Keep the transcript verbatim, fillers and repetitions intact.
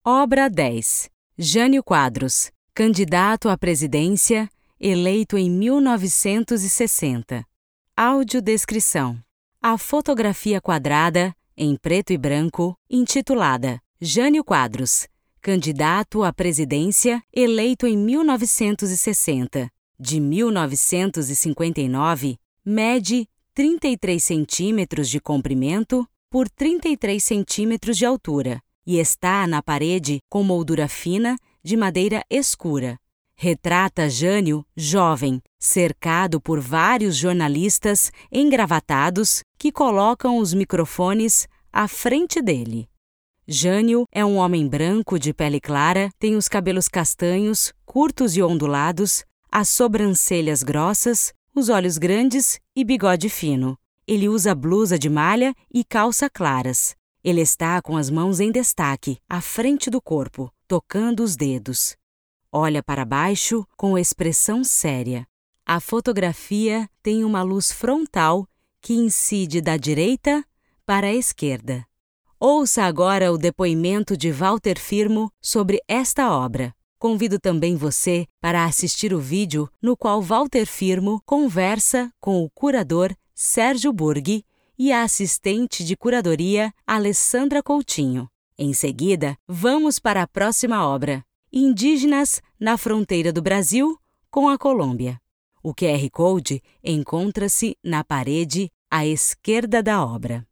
Obra dez. Jânio Quadros, candidato à presidência, eleito em mil novecentos e sessenta. Audiodescrição. A fotografia quadrada, em preto e branco, intitulada Jânio Quadros, candidato à presidência, eleito em mil novecentos e sessenta, de mil novecentos e cinquenta e nove, mede trinta e três centímetros de comprimento por trinta e três centímetros de altura e está na parede com moldura fina de madeira escura. Retrata Jânio jovem, cercado por vários jornalistas engravatados que colocam os microfones à frente dele. Jânio é um homem branco de pele clara, tem os cabelos castanhos, curtos e ondulados, as sobrancelhas grossas, os olhos grandes e bigode fino. Ele usa blusa de malha e calça claras. Ele está com as mãos em destaque, à frente do corpo, tocando os dedos. Olha para baixo com expressão séria. A fotografia tem uma luz frontal que incide da direita para a esquerda. Ouça agora o depoimento de Walter Firmo sobre esta obra. Convido também você para assistir o vídeo no qual Walter Firmo conversa com o curador Sérgio Burghi e a assistente de curadoria Alessandra Coutinho. Em seguida, vamos para a próxima obra, Indígenas na Fronteira do Brasil com a Colômbia. O Q R Code encontra-se na parede à esquerda da obra.